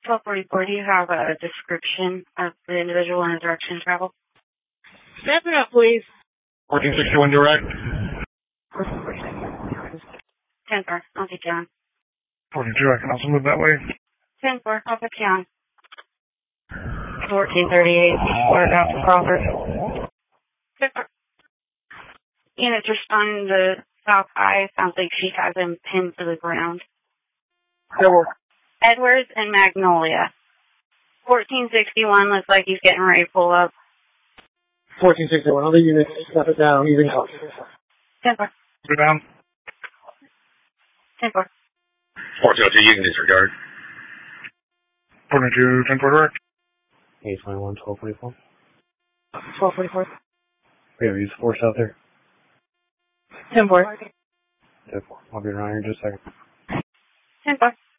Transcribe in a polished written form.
1244, do you have a description of the individual and direction travel? Step it up, please. 1461 direct. 10-4, I'll take you on. 42, I can also move that way. 10-4, I'll put you on. 1438, we're out to Crawford. 10-4. Units responding to South High. Sounds like she has him pinned to the ground. Edwards and Magnolia. 1461 looks like he's getting ready to pull up. 1461, other units, step it down, using help. 10-4. Go down. 10-4. 1402, you can disregard. 42, 10-4 direct. 821, 1244. 1244. We have use force out there. 10-4. 10-4. I'll be around here in just a second. 10-4.